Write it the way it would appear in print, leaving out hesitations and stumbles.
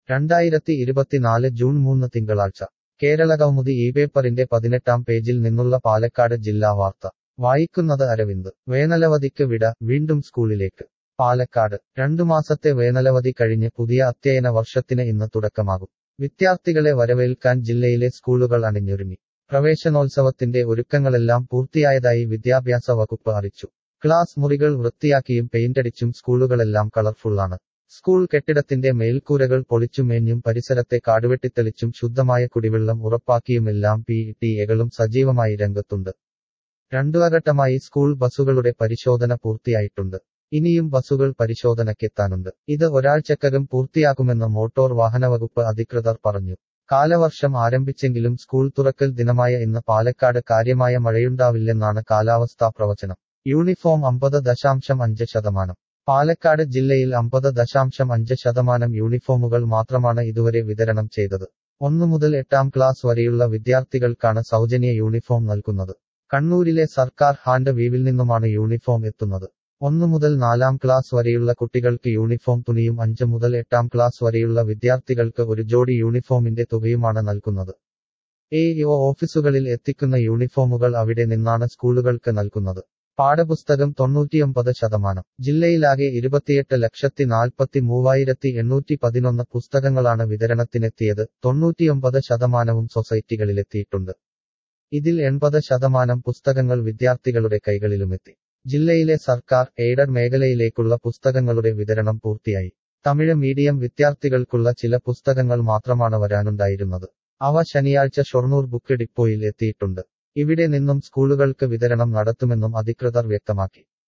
2024 June 3 തിങ്കളാഴ്ച കേരളകൗമുദി ഇപേപ്പറിന്റെ 18-ാം പേജിൽ നിന്നുള്ള പാലക്കാട് ജില്ലാ വാർത്ത വായിക്കുന്നത് അരവിന്ദ്. വേനലവധിക്ക് വിട, വീണ്ടും സ്കൂളിലേക്ക്. പാലക്കാട് 2 മാസത്തെ വേനലവധി കഴിഞ്ഞ് പുതിയ അധ്യയന വർഷത്തിന് ഇന്ന് തുടക്കമാകും. വിദ്യാർത്ഥികളെ വരവേൽക്കാൻ ജില്ലയിലെ സ്കൂളുകൾ അണിഞ്ഞൊരുങ്ങി. പ്രവേശനോത്സവത്തിന്റെ ഒരുക്കങ്ങളെല്ലാം പൂർത്തിയായതായി വിദ്യാഭ്യാസ വകുപ്പ് അറിയിച്ചു. ക്ലാസ് മുറികൾ വൃത്തിയാക്കിയും പെയിന്റടിച്ചും സ്കൂളുകളെല്ലാം കളർഫുള്ളാണ്. സ്കൂൾ കെട്ടിടത്തിന്റെ മേൽക്കൂരകൾ പൊളിച്ചും മേഞ്ഞും പരിസരത്തെ കാടുവെട്ടിത്തെളിച്ചും ശുദ്ധമായ കുടിവെള്ളം ഉറപ്പാക്കിയുമെല്ലാം PTA-കളും സജീവമായി രംഗത്തുണ്ട്. 2 ഘട്ടമായി സ്കൂൾ ബസുകളുടെ പരിശോധന പൂർത്തിയായിട്ടുണ്ട്. ഇനിയും ബസുകൾ പരിശോധനയ്ക്കെത്താനുണ്ട്. ഇത് ഒരാഴ്ചക്കകം പൂർത്തിയാക്കുമെന്ന് മോട്ടോർ വാഹനവകുപ്പ് അധികൃതർ പറഞ്ഞു. കാലവർഷം ആരംഭിച്ചെങ്കിലും സ്കൂൾ തുറക്കൽ ദിനമായ ഇന്ന് പാലക്കാട് കാര്യമായ മഴയുണ്ടാവില്ലെന്നാണ് കാലാവസ്ഥാ പ്രവചനം. യൂണിഫോം 50.5%. പാലക്കാട് ജില്ലയിൽ 50.5% യൂണിഫോമുകൾ മാത്രമാണ് ഇതുവരെ വിതരണം ചെയ്തത്. 1 മുതൽ 8-ാം ക്ലാസ് വരെയുള്ള വിദ്യാർത്ഥികൾക്കാണ് സൗജന്യ യൂണിഫോം നൽകുന്നത്. കണ്ണൂരിലെ സർക്കാർ ഹാൻഡ് വീവിൽ നിന്നുമാണ് യൂണിഫോം എത്തുന്നത്. 1 മുതൽ 4-ാം ക്ലാസ് വരെയുള്ള കുട്ടികൾക്ക് യൂണിഫോം തുണിയും 5 മുതൽ 8-ാം ക്ലാസ് വരെയുള്ള വിദ്യാർത്ഥികൾക്ക് ഒരു ജോഡി യൂണിഫോമിന്റെ തുകയുമാണ് നൽകുന്നത്. AEO ഓഫീസുകളിൽ എത്തിക്കുന്ന യൂണിഫോമുകൾ അവിടെ നിന്നാണ് സ്കൂളുകൾക്ക് നൽകുന്നത്. പാഠപുസ്തകം 99%. ജില്ലയിലാകെ 28,43,811 പുസ്തകങ്ങളാണ് വിതരണത്തിനെത്തിയത്. 99%വും സൊസൈറ്റികളിലെത്തിയിട്ടുണ്ട്. ഇതിൽ 80% പുസ്തകങ്ങൾ വിദ്യാർത്ഥികളുടെ കൈകളിലുമെത്തി. ജില്ലയിലെ സർക്കാർ, എയ്ഡഡ് മേഖലയിലേക്കുള്ള പുസ്തകങ്ങളുടെ വിതരണം പൂർത്തിയായി. തമിഴ് മീഡിയം വിദ്യാർത്ഥികൾക്കുള്ള ചില പുസ്തകങ്ങൾ മാത്രമാണ് വരാനുണ്ടായിരുന്നത്. അവ ശനിയാഴ്ച ഷൊർണൂർ ബുക്ക് ഡിപ്പോയിൽ എത്തിയിട്ടുണ്ട്. ഇവിടെ നിന്നും സ്കൂളുകൾക്ക് വിതരണം നടത്തുമെന്നും അധികൃതർ വ്യക്തമാക്കി.